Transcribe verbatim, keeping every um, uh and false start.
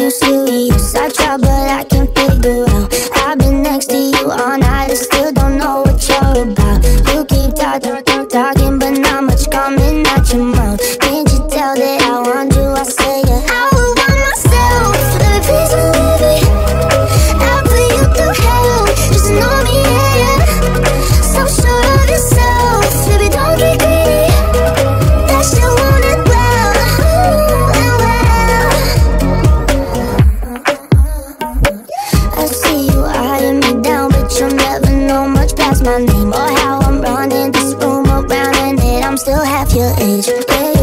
you serious. I try but I can't figure out. I've been next to you all night and still don't know what you're about. You keep talking, talking, talking, but not much coming out your mouth. Can't you tell that I want you? I say yeah. I would want myself to be please and baby. I'll put you through hell, just know me, yeah, yeah. So sure of yourself, baby, don't get greedy. That you want it well, ooh, and well. I see you eyeing me down, but you'll never know much past my name or how I'm running this room around, and that I'm still half your age. Yeah.